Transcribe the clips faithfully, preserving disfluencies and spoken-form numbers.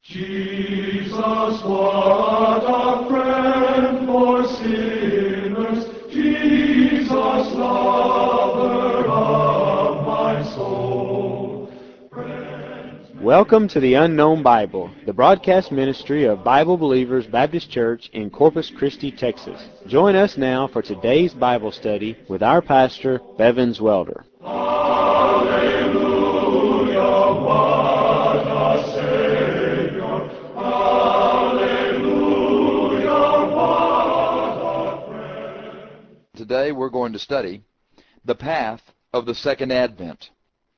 Jesus, what a friend for sinners, Jesus, lover of my soul. Welcome to the Unknown Bible, the broadcast ministry of Bible Believers Baptist Church in Corpus Christi, Texas. Join us now for today's Bible study with our pastor, Bevins Welder. Today we're going to study the path of the Second Advent.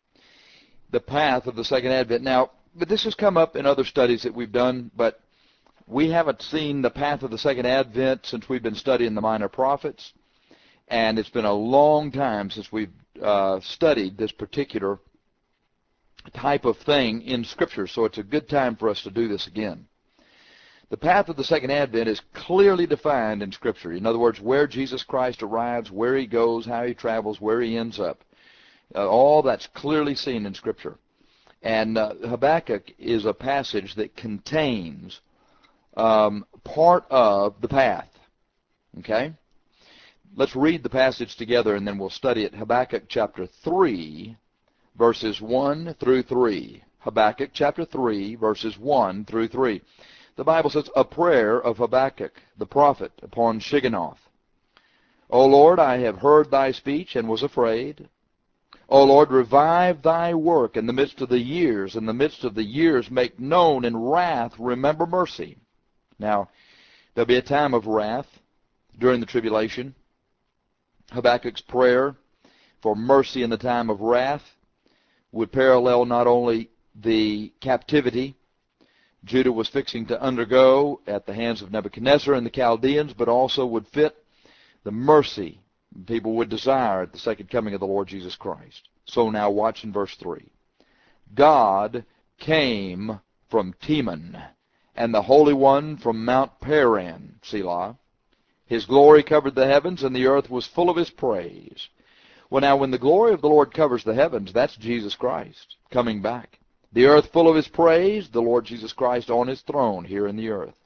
The path of the Second Advent. Now, but this has come up in other studies that we've done, but we haven't seen the path of the Second Advent since we've been studying the Minor Prophets, and it's been a long time since we've uh, studied this particular type of thing in Scripture, so it's a good time for us to do this again. The path of the Second Advent is clearly defined in Scripture. In other words, where Jesus Christ arrives, where he goes, how he travels, where he ends up. Uh, all that's clearly seen in Scripture. And uh, Habakkuk is a passage that contains um, part of the path. Okay? Let's read the passage together and then we'll study it. Habakkuk chapter three, verses one through three. Habakkuk chapter three, verses one through three. The Bible says, a prayer of Habakkuk, the prophet, upon Shigionoth. O Lord, I have heard thy speech and was afraid. O Lord, revive thy work in the midst of the years. In the midst of the years make known in wrath, remember mercy. Now, there'll be a time of wrath during the tribulation. Habakkuk's prayer for mercy in the time of wrath would parallel not only the captivity Judah was fixing to undergo at the hands of Nebuchadnezzar and the Chaldeans, but also would fit the mercy people would desire at the second coming of the Lord Jesus Christ. So now watch in verse three. God came from Teman, and the Holy One from Mount Paran, Selah. His glory covered the heavens, and the earth was full of his praise. Well, now, when the glory of the Lord covers the heavens, that's Jesus Christ coming back. The earth full of his praise, the Lord Jesus Christ on his throne here in the earth.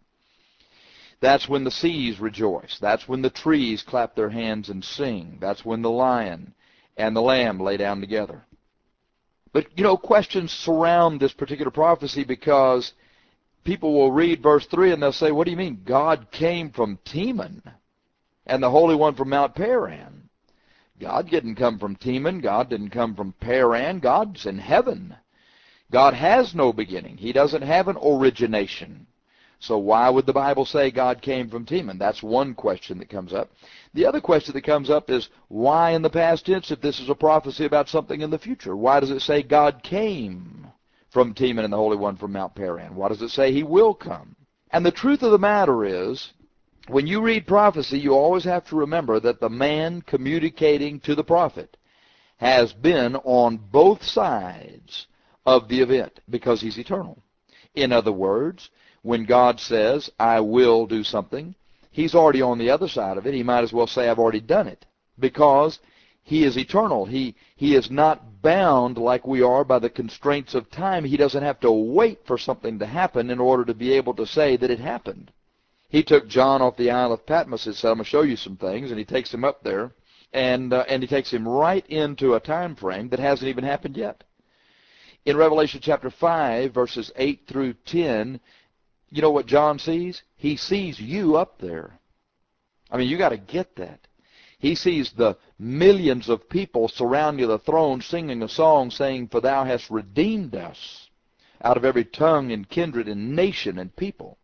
That's when the seas rejoice. That's when the trees clap their hands and sing. That's when the lion and the lamb lay down together. But, you know, questions surround this particular prophecy because people will read verse three and they'll say, what do you mean? God came from Teman and the Holy One from Mount Paran. God didn't come from Teman. God didn't come from Paran. God's in heaven. God has no beginning. He doesn't have an origination. So why would the Bible say God came from Teman? That's one question that comes up. The other question that comes up is, why in the past tense if this is a prophecy about something in the future? Why does it say God came from Teman and the Holy One from Mount Paran? Why does it say he will come? And the truth of the matter is, when you read prophecy, you always have to remember that the man communicating to the prophet has been on both sides of the event because he's eternal. In other words, when God says, I will do something, he's already on the other side of it. He might as well say, I've already done it, because he is eternal. He, he is not bound like we are by the constraints of time. He doesn't have to wait for something to happen in order to be able to say that it happened. He took John off the Isle of Patmos and said, I'm going to show you some things, and he takes him up there, and, uh, and he takes him right into a time frame that hasn't even happened yet. In Revelation chapter five, verses eight through ten, you know what John sees? He sees you up there. I mean, you got to get that. He sees the millions of people surrounding the throne singing a song saying, for thou hast redeemed us out of every tongue and kindred and nation and people.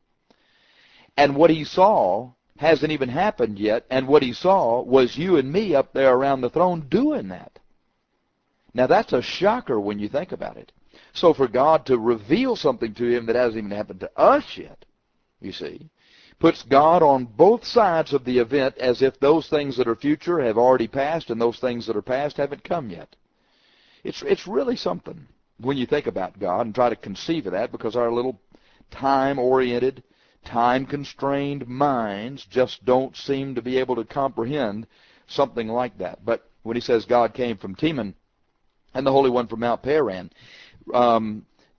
And what he saw hasn't even happened yet, and what he saw was you and me up there around the throne doing that. Now, that's a shocker when you think about it. So for God to reveal something to him that hasn't even happened to us yet, you see, puts God on both sides of the event as if those things that are future have already passed and those things that are past haven't come yet. It's, it's really something when you think about God and try to conceive of that, because our little time-oriented, time-constrained minds just don't seem to be able to comprehend something like that. But when he says God came from Teman and the Holy One from Mount Paran, um,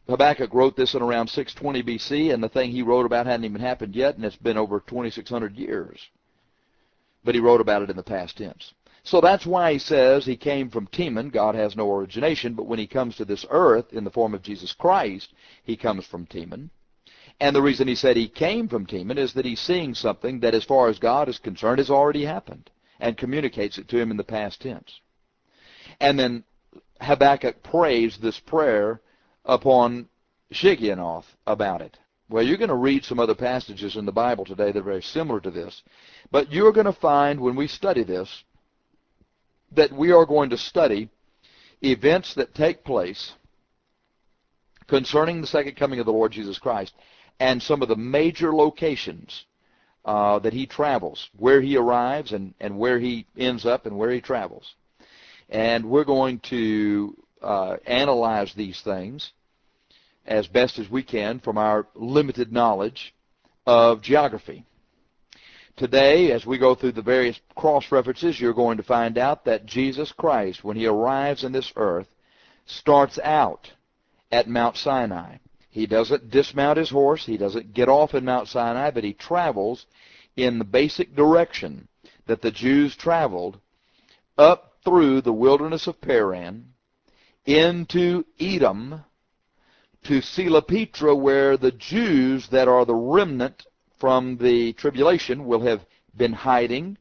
Habakkuk wrote this in around six twenty B C, and the thing he wrote about hadn't even happened yet, and it's been over twenty-six hundred years. But he wrote about it in the past tense. So that's why he says he came from Teman. God has no origination, but when he comes to this earth in the form of Jesus Christ, he comes from Teman. And the reason he said he came from Teman is that he's seeing something that, as far as God is concerned, has already happened, and communicates it to him in the past tense. And then Habakkuk prays this prayer upon Shigionoth about it. Well, you're going to read some other passages in the Bible today that are very similar to this, but you're going to find when we study this that we are going to study events that take place concerning the second coming of the Lord Jesus Christ, and some of the major locations uh, that he travels, where he arrives and, and where he ends up and where he travels. And we're going to uh, analyze these things as best as we can from our limited knowledge of geography. Today, as we go through the various cross-references, you're going to find out that Jesus Christ, when he arrives in this earth, starts out at Mount Sinai. He doesn't dismount his horse. He doesn't get off in Mount Sinai, but he travels in the basic direction that the Jews traveled up through the wilderness of Paran into Edom to Sela Petra, where the Jews that are the remnant from the tribulation will have been hiding,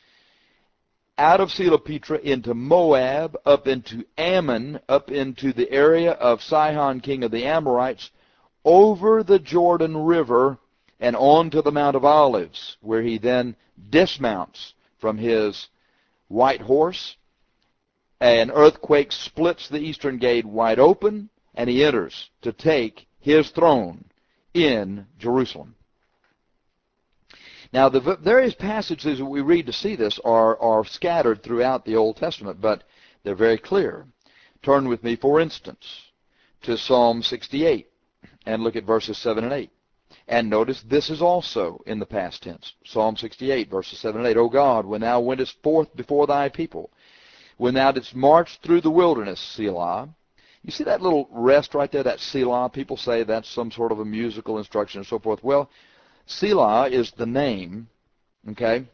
out of Sela Petra into Moab, up into Ammon, up into the area of Sihon, king of the Amorites, over the Jordan River and on to the Mount of Olives, where he then dismounts from his white horse. An earthquake splits the eastern gate wide open, and he enters to take his throne in Jerusalem. Now, the various passages that we read to see this are, are scattered throughout the Old Testament, but they're very clear. Turn with me, for instance, to Psalm sixty-eight and look at verses seven and eight. And notice this is also in the past tense. Psalm sixty-eight, verses seven and eight. O God, when thou wentest forth before thy people, when thou didst march through the wilderness, Selah. You see that little rest right there, that Selah? People say that's some sort of a musical instruction and so forth. Well, Selah is the name, okay,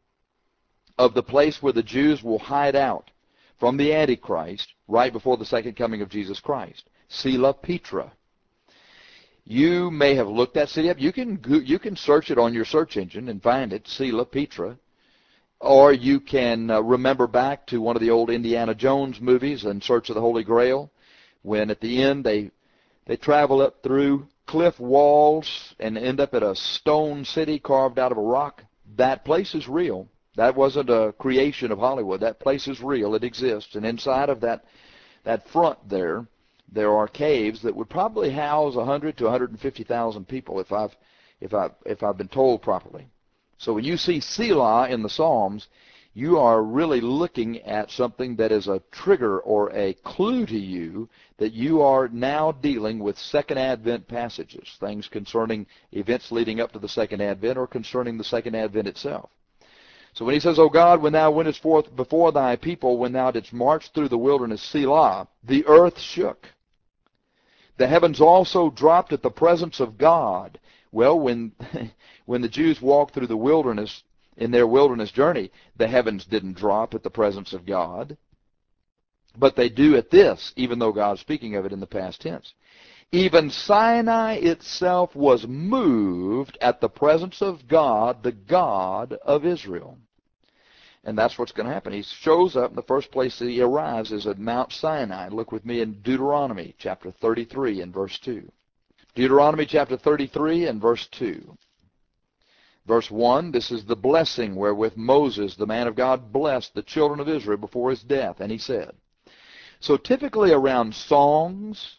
of the place where the Jews will hide out from the Antichrist right before the second coming of Jesus Christ. Sela Petra. You may have looked that city up. You can you can search it on your search engine and find it, Sela Petra. Or you can uh, remember back to one of the old Indiana Jones movies, In Search of the Holy Grail, when at the end they they travel up through cliff walls and end up at a stone city carved out of a rock. That place is real. That wasn't a creation of Hollywood. That place is real. It exists. And inside of that that front there, there are caves that would probably house one hundred to one hundred fifty thousand people if I've if I if I've been told properly. So when you see Selah in the Psalms, you are really looking at something that is a trigger or a clue to you that you are now dealing with Second Advent passages, things concerning events leading up to the Second Advent or concerning the Second Advent itself. So when he says, O God, when thou wentest forth before thy people, when thou didst march through the wilderness, Selah, the earth shook. The heavens also dropped at the presence of God. Well, when when the Jews walked through the wilderness, in their wilderness journey, the heavens didn't drop at the presence of God. But they do at this, even though God's speaking of it in the past tense. Even Sinai itself was moved at the presence of God, the God of Israel. And that's what's going to happen. He shows up, in the first place that he arrives is at Mount Sinai. Look with me in Deuteronomy chapter thirty-three and verse two. Deuteronomy chapter thirty-three and verse two. Verse one, this is the blessing wherewith Moses, the man of God, blessed the children of Israel before his death. And he said, so typically around songs,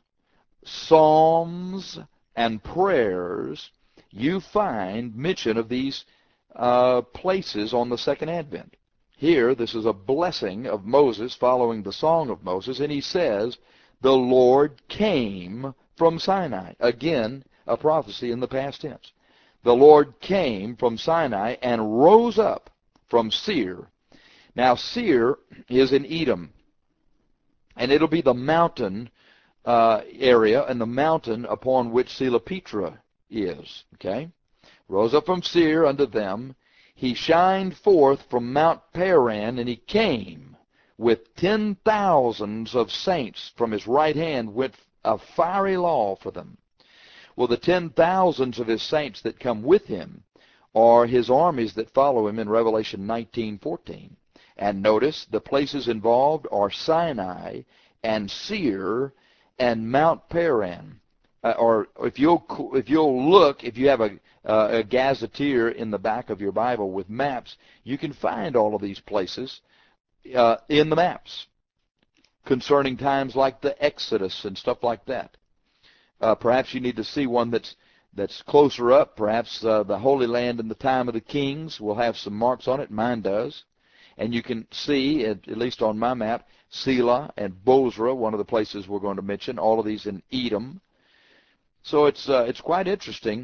psalms, and prayers, you find mention of these uh, places on the second advent. Here, this is a blessing of Moses following the song of Moses, and he says, the Lord came from Sinai. Again, a prophecy in the past tense. The Lord came from Sinai and rose up from Seir. Now, Seir is in Edom, and it'll be the mountain uh, area and the mountain upon which Selapetra is. Okay? Rose up from Seir unto them. He shined forth from Mount Paran, and he came with ten thousands of saints from his right hand with a fiery law for them. Well, the ten thousands of his saints that come with him are his armies that follow him in Revelation nineteen fourteen. And notice the places involved are Sinai and Seir and Mount Paran. Uh, or if you'll if you'll look, if you have a uh, a gazetteer in the back of your Bible with maps, you can find all of these places uh, in the maps concerning times like the Exodus and stuff like that. Uh, perhaps you need to see one that's that's closer up. Perhaps uh, the Holy Land in the time of the kings will have some marks on it. Mine does. And you can see, at, at least on my map, Selah and Bozrah, one of the places we're going to mention, all of these in Edom. So it's uh, it's quite interesting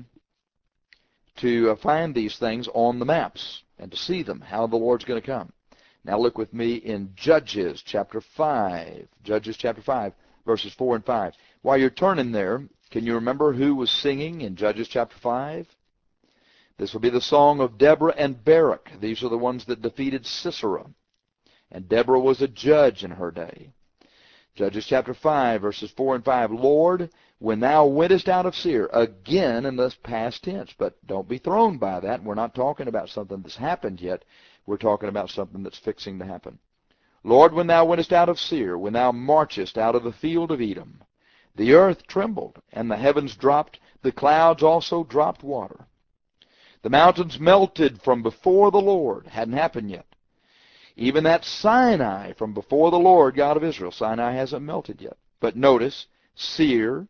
to uh, find these things on the maps and to see them, how the Lord's going to come. Now look with me in Judges chapter five. Judges chapter five, verses four and five. While you're turning there, can you remember who was singing in Judges chapter five? This will be the song of Deborah and Barak. These are the ones that defeated Sisera. And Deborah was a judge in her day. Judges chapter five, verses four and five. Lord, when thou wentest out of Seir, again in the past tense, but don't be thrown by that. We're not talking about something that's happened yet. We're talking about something that's fixing to happen. Lord, when thou wentest out of Seir, when thou marchest out of the field of Edom, the earth trembled, and the heavens dropped, the clouds also dropped water. The mountains melted from before the Lord. Hadn't happened yet. Even that Sinai from before the Lord God of Israel. Sinai hasn't melted yet. But notice, Seir,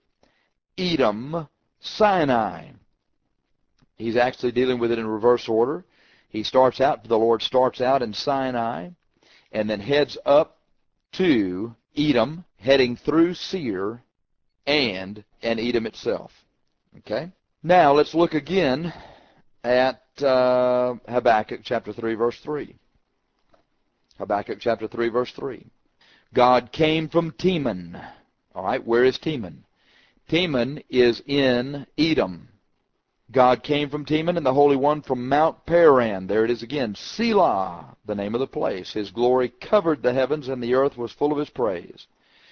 Edom, Sinai. He's actually dealing with it in reverse order. He starts out, the Lord starts out in Sinai, and then heads up to Edom, heading through Seir and, and Edom itself. Okay? Now, let's look again at uh, Habakkuk chapter three, verse three. Habakkuk chapter three, verse three. God came from Teman. All right, where is Teman? Teman is in Edom. God came from Teman, and the Holy One from Mount Paran. There it is again. Selah, the name of the place. His glory covered the heavens, and the earth was full of his praise.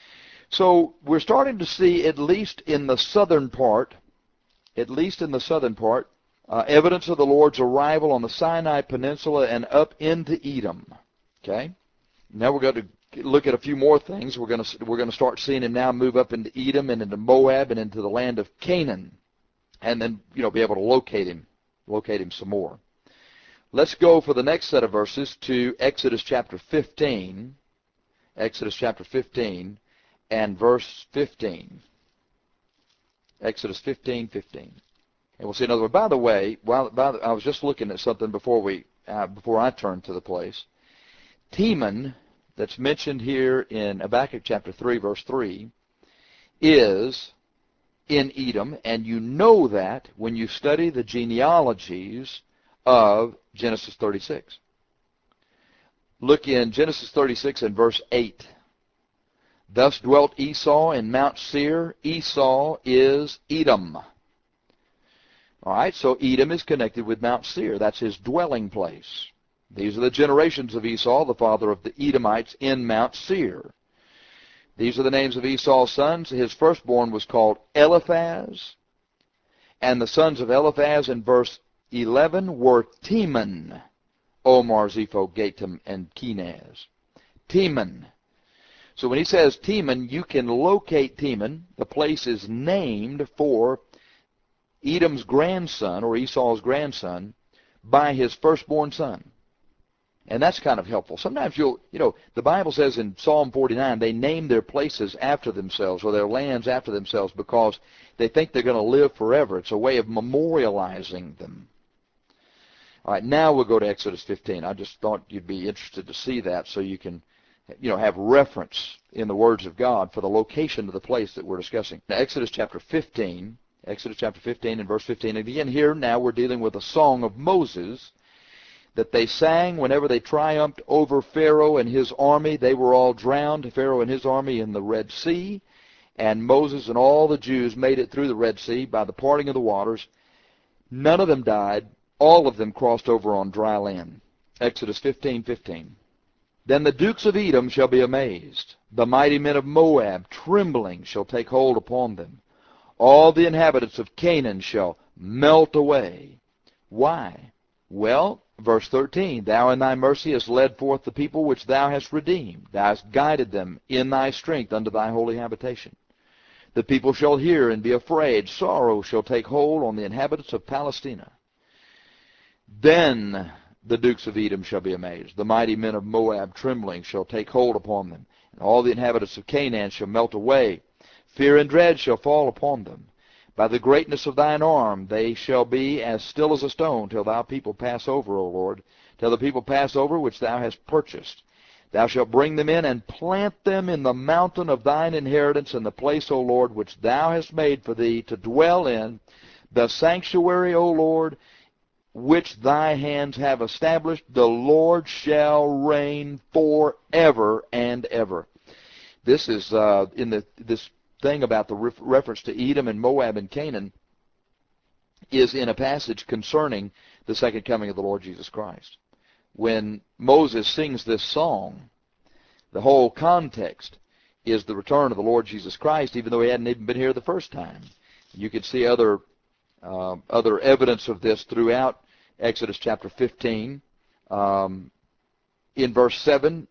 So we're starting to see, at least in the southern part, at least in the southern part, uh, evidence of the Lord's arrival on the Sinai Peninsula and up into Edom. Okay? Now we're going to look at a few more things. We're going to we're going to start seeing him now move up into Edom and into Moab and into the land of Canaan, and then you know be able to locate him, locate him some more. Let's go for the next set of verses to Exodus chapter fifteen. Exodus chapter fifteen and verse fifteen. Exodus fifteen, fifteen. And we'll see another one. By the way, while by the, I was just looking at something before we uh, before I turned to the place. Teman, that's mentioned here in Habakkuk chapter three, verse three, is in Edom, and you know that when you study the genealogies of Genesis thirty-six. Look in Genesis thirty-six and verse eight. Thus dwelt Esau in Mount Seir. Esau is Edom. All right, so Edom is connected with Mount Seir. That's his dwelling place. These are the generations of Esau, the father of the Edomites, in Mount Seir. These are the names of Esau's sons. His firstborn was called Eliphaz. And the sons of Eliphaz in verse eleven were Teman, Omar, Zepho, Gatam, and Kenaz. Teman. So when he says Teman, you can locate Teman. The place is named for Edom's grandson, or Esau's grandson, by his firstborn son. And that's kind of helpful. Sometimes you'll, you know, the Bible says in Psalm forty-nine, they name their places after themselves or their lands after themselves because they think they're going to live forever. It's a way of memorializing them. All right, now we'll go to Exodus fifteen. I just thought you'd be interested to see that so you can, you know, have reference in the words of God for the location of the place that we're discussing. Now, Exodus chapter fifteen, Exodus chapter fifteen and verse fifteen. And again, here now we're dealing with a song of Moses that they sang whenever they triumphed over Pharaoh and his army. They were all drowned, Pharaoh and his army, in the Red Sea. And Moses and all the Jews made it through the Red Sea by the parting of the waters. None of them died. All of them crossed over on dry land. Exodus fifteen fifteen. Then the dukes of Edom shall be amazed. The mighty men of Moab, trembling, shall take hold upon them. All the inhabitants of Canaan shall melt away. Why? Well, verse thirteen, Thou in thy mercy hast led forth the people which thou hast redeemed. Thou hast guided them in thy strength unto thy holy habitation. The people shall hear and be afraid. Sorrow shall take hold on the inhabitants of Palestina. Then the dukes of Edom shall be amazed. The mighty men of Moab, trembling, shall take hold upon them. And all the inhabitants of Canaan shall melt away. Fear and dread shall fall upon them. By the greatness of thine arm they shall be as still as a stone, till thou people pass over, O Lord, till the people pass over which thou hast purchased. Thou shalt bring them in and plant them in the mountain of thine inheritance, in the place, O Lord, which thou hast made for thee to dwell in, the sanctuary, O Lord, which thy hands have established. The Lord shall reign forever and ever. This is uh, in the this thing about the ref reference to Edom and Moab and Canaan is in a passage concerning the second coming of the Lord Jesus Christ. When Moses sings this song, the whole context is the return of the Lord Jesus Christ, even though he hadn't even been here the first time. You could see other uh, other evidence of this throughout Exodus chapter fifteen. Um, in verse seven,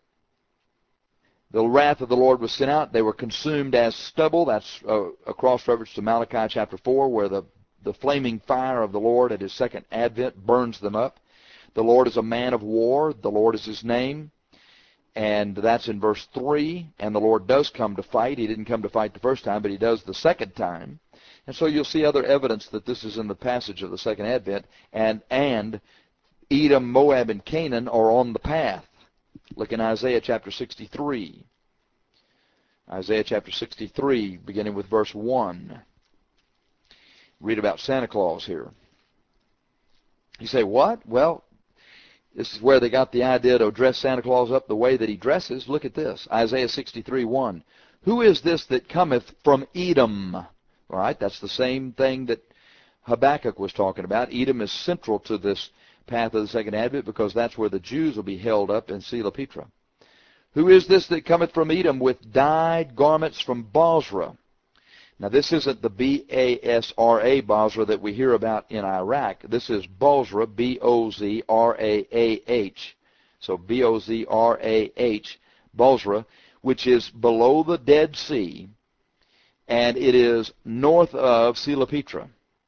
the wrath of the Lord was sent out. They were consumed as stubble. That's a, a cross-reference to Malachi chapter four, where the, the flaming fire of the Lord at his second advent burns them up. The Lord is a man of war. The Lord is his name. And that's in verse three. And the Lord does come to fight. He didn't come to fight the first time, but he does the second time. And so you'll see other evidence that this is in the passage of the second advent. And, and Edom, Moab, and Canaan are on the path. Look in Isaiah chapter sixty-three. Isaiah chapter sixty-three, beginning with verse one. Read about Santa Claus here. You say, what? Well, this is where they got the idea to dress Santa Claus up the way that he dresses. Look at this. Isaiah sixty-three one. Who is this that cometh from Edom? All right, that's the same thing that Habakkuk was talking about. Edom is central to this path of the second advent because that's where the Jews will be held up in Sela Petra. Who is this that cometh from Edom with dyed garments from Bozrah? Now, this isn't the B A S R A Bozrah that we hear about in Iraq. This is Bozrah, B O Z R A A H. So B O Z R A H, Bozrah, which is below the Dead Sea, and it is north of Sela Petra.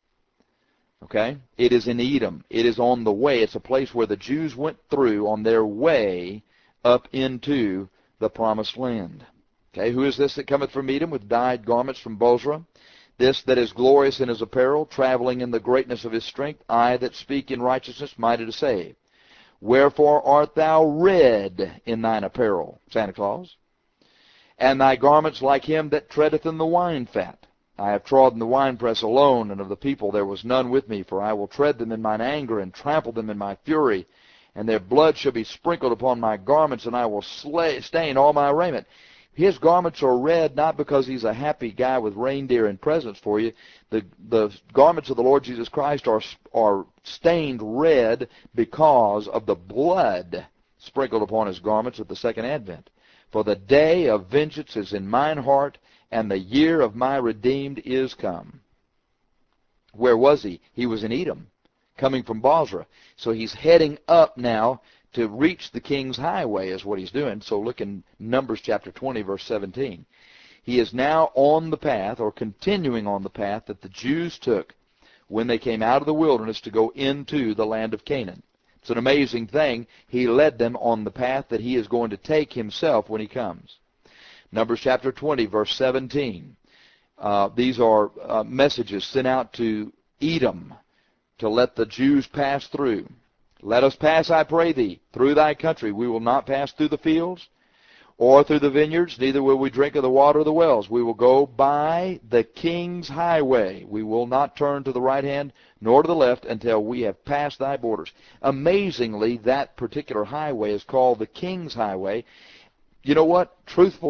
Okay? It is in Edom. It is on the way. It's a place where the Jews went through on their way up into the Promised Land. Okay, who is this that cometh from Edom with dyed garments from Bozrah? This that is glorious in his apparel, traveling in the greatness of his strength, I that speak in righteousness, mighty to save. Wherefore art thou red in thine apparel, Santa Claus? And thy garments like him that treadeth in the wine fat. I have trodden the winepress alone, and of the people there was none with me, for I will tread them in mine anger, and trample them in my fury, and their blood shall be sprinkled upon my garments, and I will slay, stain all my raiment. His garments are red not because he's a happy guy with reindeer and presents for you. The, the garments of the Lord Jesus Christ are, are stained red because of the blood sprinkled upon his garments at the second advent. For the day of vengeance is in mine heart, and the year of my redeemed is come. Where was he? He was in Edom, coming from Bozrah. So he's heading up now to reach the king's highway is what he's doing. So look in Numbers chapter twenty, verse seventeen. He is now on the path, or continuing on the path, that the Jews took when they came out of the wilderness to go into the land of Canaan. It's an amazing thing. He led them on the path that he is going to take himself when he comes. Numbers chapter twenty, verse seventeen. Uh, these are uh, messages sent out to Edom to let the Jews pass through. Let us pass, I pray thee, through thy country. We will not pass through the fields or through the vineyards, neither will we drink of the water of the wells. We will go by the king's highway. We will not turn to the right hand nor to the left until we have passed thy borders. Amazingly, that particular highway is called the king's highway. You know what? Truthfully,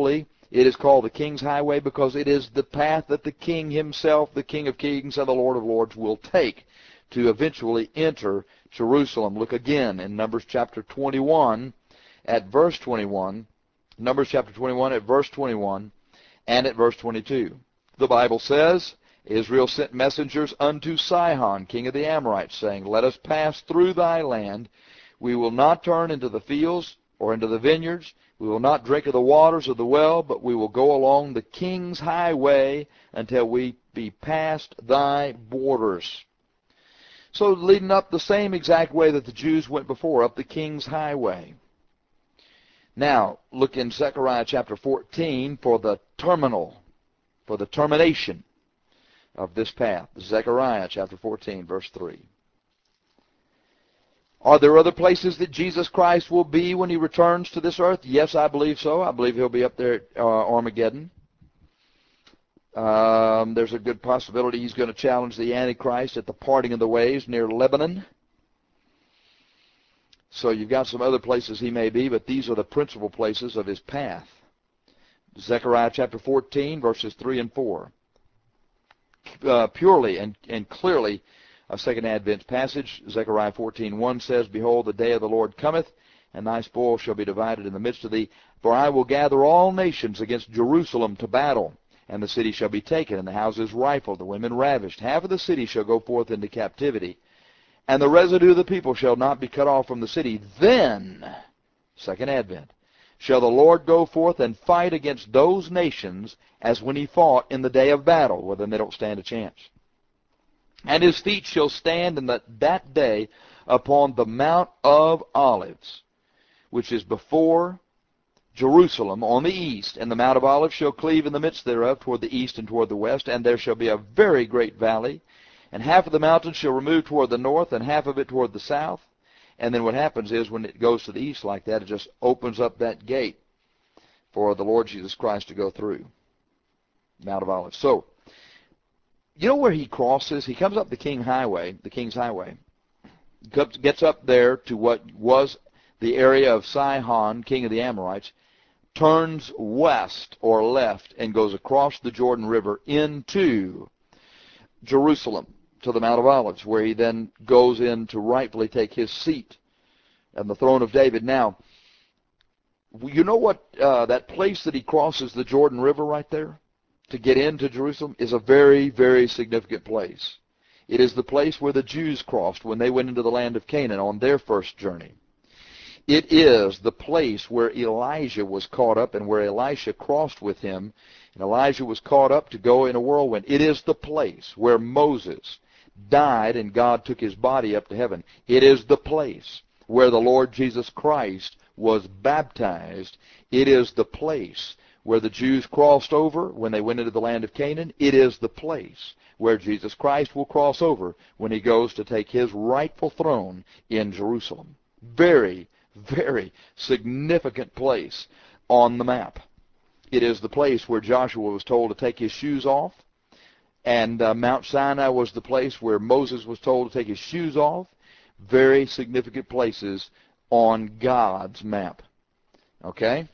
It is called the King's Highway because it is the path that the King himself, the King of Kings and the Lord of Lords, will take to eventually enter Jerusalem. Look again in Numbers chapter twenty-one at verse twenty-one. Numbers chapter twenty-one at verse twenty-one and at verse twenty-two. The Bible says, Israel sent messengers unto Sihon, king of the Amorites, saying, Let us pass through thy land. We will not turn into the fields or into the vineyards. We will not drink of the waters of the well, but we will go along the King's highway until we be past thy borders. So leading up the same exact way that the Jews went before, up the King's highway. Now, look in Zechariah chapter fourteen for the terminal, for the termination of this path. Zechariah chapter fourteen, verse three. Are there other places that Jesus Christ will be when he returns to this earth? Yes, I believe so. I believe he'll be up there at uh, Armageddon. Um, there's a good possibility he's going to challenge the Antichrist at the parting of the ways near Lebanon. So you've got some other places he may be, but these are the principal places of his path. Zechariah chapter fourteen, verses three and four. Uh, purely and, and clearly a second Advent passage. Zechariah fourteen one says, Behold, the day of the Lord cometh, and thy spoil shall be divided in the midst of thee. For I will gather all nations against Jerusalem to battle, and the city shall be taken, and the houses rifled, the women ravished. Half of the city shall go forth into captivity, and the residue of the people shall not be cut off from the city. Then, second Advent, shall the Lord go forth and fight against those nations as when he fought in the day of battle. Well, then they don't stand a chance. And his feet shall stand in the, that day upon the Mount of Olives, which is before Jerusalem on the east. And the Mount of Olives shall cleave in the midst thereof toward the east and toward the west. And there shall be a very great valley. And half of the mountain shall remove toward the north, and half of it toward the south. And then what happens is when it goes to the east like that, it just opens up that gate for the Lord Jesus Christ to go through. Mount of Olives. So, you know where he crosses? He comes up the King Highway, the King's Highway, gets up there to what was the area of Sihon, king of the Amorites, turns west or left and goes across the Jordan River into Jerusalem, to the Mount of Olives, where he then goes in to rightfully take his seat on the throne of David. Now, you know what, uh, that place that he crosses the Jordan River right there to get into Jerusalem is a very, very significant place. It is the place where the Jews crossed when they went into the land of Canaan on their first journey. It is the place where Elijah was caught up and where Elisha crossed with him, and Elijah was caught up to go in a whirlwind. It is the place where Moses died and God took his body up to heaven. It is the place where the Lord Jesus Christ was baptized. It is the place where the Jews crossed over when they went into the land of Canaan. It is the place where Jesus Christ will cross over when he goes to take his rightful throne in Jerusalem. Very, very significant place on the map. It is the place where Joshua was told to take his shoes off, and uh, Mount Sinai was the place where Moses was told to take his shoes off. Very significant places on God's map. Okay?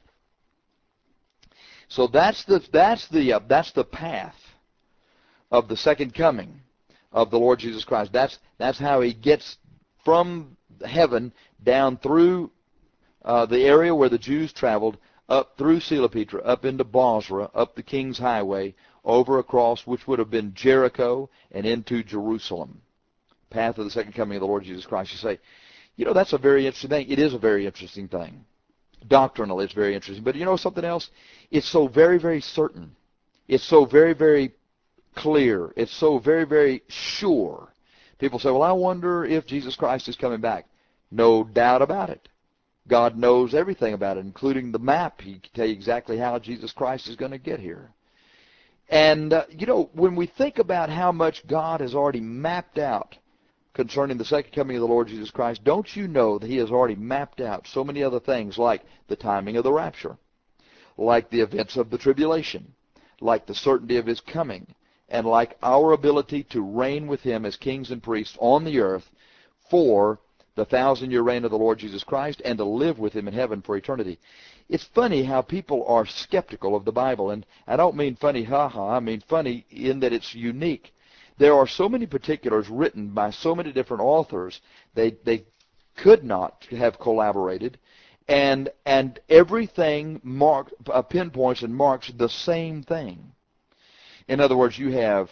So that's the that's the uh, that's the path of the second coming of the Lord Jesus Christ. That's that's how he gets from heaven down through uh, the area where the Jews traveled, up through Selapetra, up into Bozrah, up the King's Highway, over across, which would have been Jericho, and into Jerusalem. Path of the second coming of the Lord Jesus Christ. You say, you know, that's a very interesting thing. It is a very interesting thing. Doctrinally, it's very interesting. But you know something else? It's so very, very certain. It's so very, very clear. It's so very, very sure. People say, well, I wonder if Jesus Christ is coming back. No doubt about it. God knows everything about it, including the map. He can tell you exactly how Jesus Christ is going to get here. And, uh, you know, when we think about how much God has already mapped out concerning the second coming of the Lord Jesus Christ, don't you know that he has already mapped out so many other things, like the timing of the rapture, like the events of the tribulation, like the certainty of his coming, and like our ability to reign with him as kings and priests on the earth for the thousand-year reign of the Lord Jesus Christ, and to live with him in heaven for eternity. It's funny how people are skeptical of the Bible, and I don't mean funny ha-ha, I mean funny in that it's unique. There are so many particulars written by so many different authors, they, they could not have collaborated, and, and everything mark, uh, pinpoints and marks the same thing. In other words, you have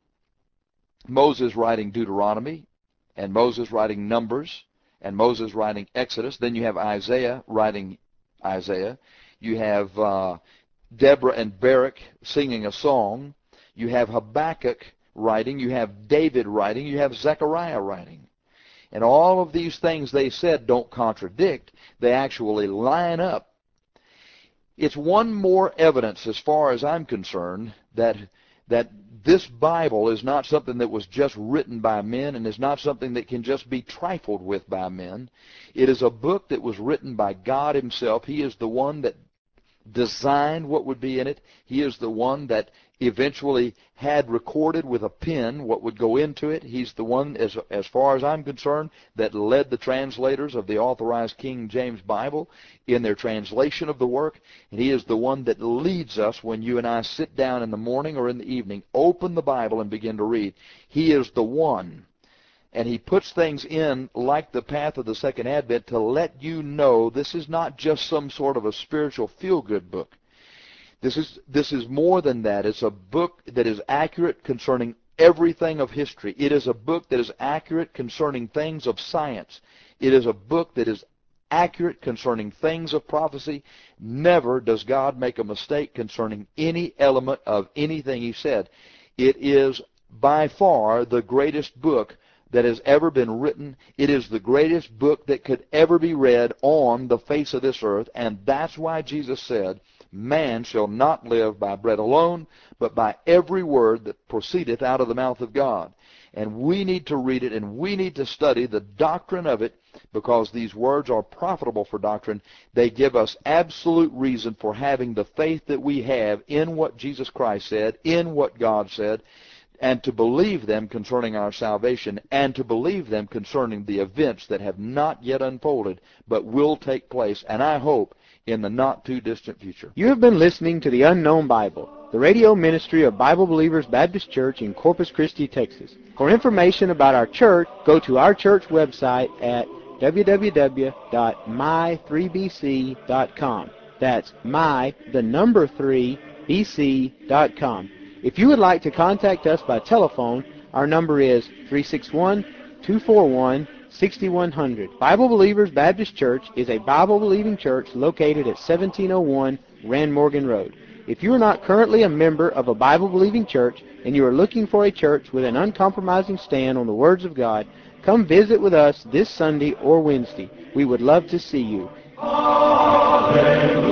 Moses writing Deuteronomy, and Moses writing Numbers, and Moses writing Exodus. Then you have Isaiah writing Isaiah. You have uh, Deborah and Barak singing a song. You have Habakkuk writing. You have David writing. You have Zechariah writing. And all of these things they said don't contradict. They actually line up. It's one more evidence, as far as I'm concerned, that that this Bible is not something that was just written by men and is not something that can just be trifled with by men. It is a book that was written by God himself. He is the one that designed what would be in it. He is the one that eventually had recorded with a pen what would go into it. He's the one, as, as far as I'm concerned, that led the translators of the authorized King James Bible in their translation of the work. And he is the one that leads us when you and I sit down in the morning or in the evening, open the Bible and begin to read. He is the one. And he puts things in like the path of the second advent to let you know this is not just some sort of a spiritual feel-good book. This is, this is more than that. It's a book that is accurate concerning everything of history. It is a book that is accurate concerning things of science. It is a book that is accurate concerning things of prophecy. Never does God make a mistake concerning any element of anything he said. It is by far the greatest book that has ever been written. It is the greatest book that could ever be read on the face of this earth, and that's why Jesus said, man shall not live by bread alone, but by every word that proceedeth out of the mouth of God. And we need to read it, and we need to study the doctrine of it, because these words are profitable for doctrine. They give us absolute reason for having the faith that we have in what Jesus Christ said, in what God said, and to believe them concerning our salvation, and to believe them concerning the events that have not yet unfolded, but will take place, and I hope, in the not-too-distant future. You have been listening to The Unknown Bible, the radio ministry of Bible Believers Baptist Church in Corpus Christi, Texas. For information about our church, go to our church website at w w w dot my three b c dot com. That's my, the number three, b c dot com. If you would like to contact us by telephone, our number is three six one, two four one, six one zero zero. Bible Believers Baptist Church is a Bible-believing church located at seventeen oh one Rand Morgan Road. If you are not currently a member of a Bible-believing church and you are looking for a church with an uncompromising stand on the words of God, come visit with us this Sunday or Wednesday. We would love to see you. Hallelujah.